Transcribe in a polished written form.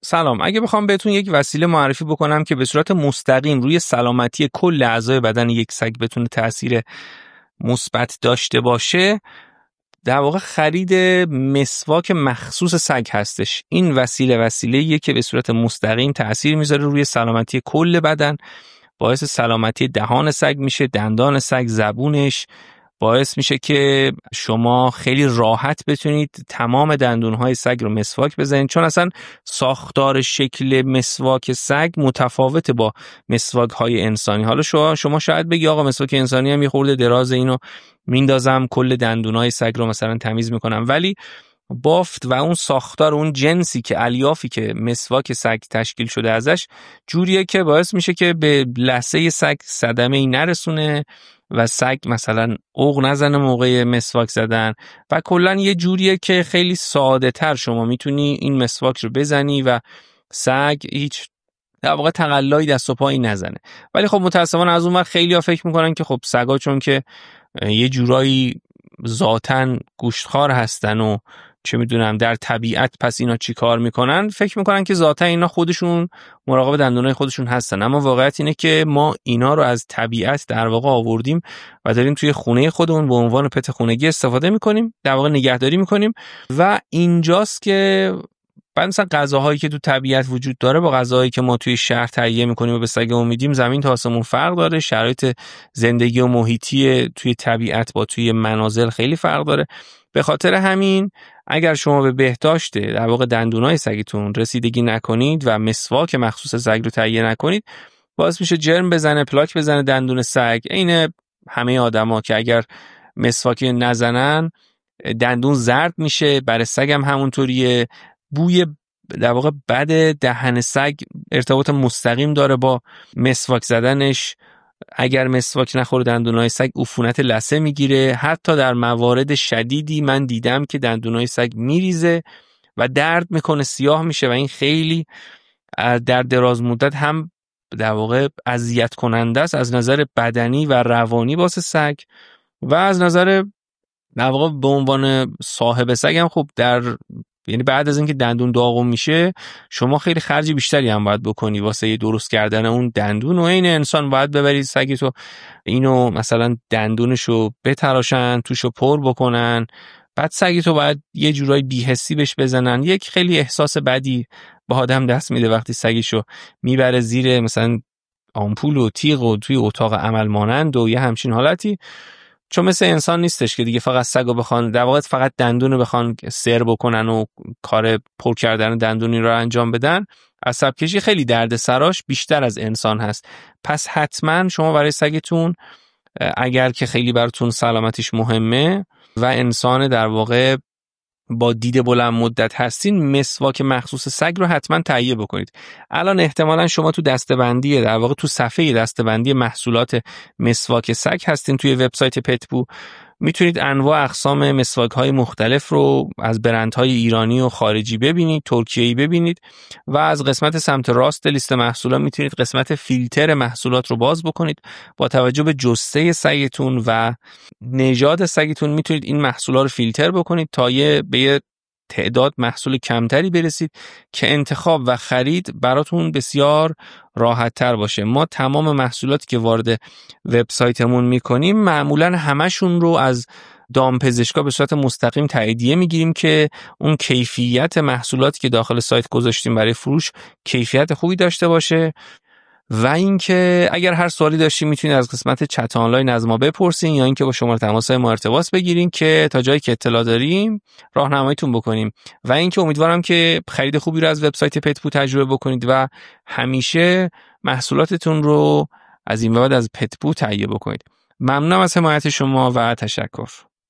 سلام، اگه بخوام بهتون یک وسیله معرفی بکنم که به صورت مستقیم روی سلامتی کل اعضای بدن یک سگ بتونه تأثیر مثبت داشته باشه، در واقع خرید مسواک مخصوص سگ هستش. این وسیله‌ایه که به صورت مستقیم تأثیر میذاره روی سلامتی کل بدن، باعث سلامتی دهان سگ میشه، دندان سگ، زبونش، باعث میشه که شما خیلی راحت بتونید تمام دندونهای سگ رو مسواک بزنید، چون اصلا ساختار شکل مسواک سگ متفاوته با مسواک های انسانی. حالا شما شاید بگی آقا مسواک انسانی هم یه خورده دراز، اینو میندازم کل دندونهای سگ رو مثلا تمیز میکنم، ولی بافت و اون ساختار، اون جنسی که الیافی که مسواک سگ تشکیل شده ازش جوریه که باعث میشه که به لثه سگ صدمه ای نرسونه و سگ مثلا عوق نزنه موقع مسواک زدن، و کلا یه جوریه که خیلی ساده تر شما میتونی این مسواک رو بزنی و سگ هیچ در واقع تقلایی دست و پایی نزنه. ولی خب متاسفانه از اون وقت خیلی‌ها فکر میکنن که خب سگا چون که یه جورایی ذاتاً گوشتخوار هستن و چه میدونم در طبیعت، پس اینا چی کار میکنن؟ فکر میکنن که ذاتاً اینا خودشون مراقب دندونای خودشون هستن، اما واقعیت اینه که ما اینا رو از طبیعت در واقع آوردیم و داریم توی خونه خودمون به عنوان پت خونگی استفاده میکنیم، در واقع نگهداری میکنیم. و اینجاست که بعد مثلا غذاهایی که تو طبیعت وجود داره با غذاهایی که ما توی شهر تهیه میکنیم و به سگمون میدیم زمین تا آسمون فرق داره. شرایط زندگی و محیطی توی طبیعت با توی منازل خیلی فرق داره. به خاطر همین اگر شما به بهداشت در واقع دندونای سگتون رسیدگی نکنید و مسواک مخصوص سگ رو تهیه نکنید، باعث میشه جرم بزنه، پلاک بزنه دندون سگ. این همه آدما که اگر مسواک نزنن دندون زرد میشه، برای سگ هم همونطوریه. بوی در واقع بد دهن سگ ارتباط مستقیم داره با مسواک زدنش. اگر مسواک نخوره دندونای سگ عفونت لثه میگیره. حتی در موارد شدیدی من دیدم که دندونای سگ میریزه و درد میکنه، سیاه میشه، و این خیلی در دراز مدت هم در واقع اذیت کننده است از نظر بدنی و روانی واسه سگ، و از نظر در واقع به عنوان صاحب سگ هم خب یعنی بعد از اینکه دندون داغون میشه شما خیلی خرج بیشتری هم باید بکنی واسه درست کردن اون دندون، و این انسان باید ببرید سگتو اینو مثلا دندونشو بتراشن، توشو پر بکنن، بعد سگتو باید یه جورای بی‌حسی بهش بزنن. یک خیلی احساس بدی به آدم دست میده وقتی سگشو میبره زیر مثلا آمپول و تیغ و توی اتاق عمل مانند و یه همچین حالتی، چون مثل انسان نیستش که دیگه فقط سگو بخوان در واقع فقط دندونو بخوان سر بکنن و کار پر کردن دندونی رو انجام بدن. عصب کشی خیلی درد سراش بیشتر از انسان هست. پس حتما شما برای سگتون اگر که خیلی براتون سلامتیش مهمه و انسان در واقع با دید بلند مدت هستین، مسواک مخصوص سگ رو حتما تهیه بکنید. الان احتمالاً شما تو دسته‌بندی در واقع تو صفحه دسته‌بندی محصولات مسواک سگ هستین توی وبسایت پتبو. میتونید انواع اقسام مسواک‌های مختلف رو از برندهای ایرانی و خارجی ببینید، ترکیه‌ای ببینید، و از قسمت سمت راست لیست محصولات میتونید قسمت فیلتر محصولات رو باز بکنید. با توجه به جثه سگتون و نژاد سگتون میتونید این محصولات رو فیلتر بکنید تا به یه تعداد محصول کمتری برسید که انتخاب و خرید براتون بسیار راحت تر باشه. ما تمام محصولاتی که وارد وبسایتمون میکنیم معمولاً همشون رو از دامپزشکا به صورت مستقیم تاییدیه میگیریم که اون کیفیت محصولاتی که داخل سایت گذاشتیم برای فروش کیفیت خوبی داشته باشه. و اینکه اگر هر سوالی داشتین میتونید از قسمت چت آنلاین از ما بپرسین، یا اینکه با شماره تماس ما ارتباط بگیرین که تا جایی که اطلاع داریم راهنماییتون بکنیم. و اینکه امیدوارم که خرید خوبی رو از وبسایت پتبو تجربه بکنید و همیشه محصولاتتون رو از این بعد از پتبو تهیه بکنید. ممنونم از حمایت شما و تشکر.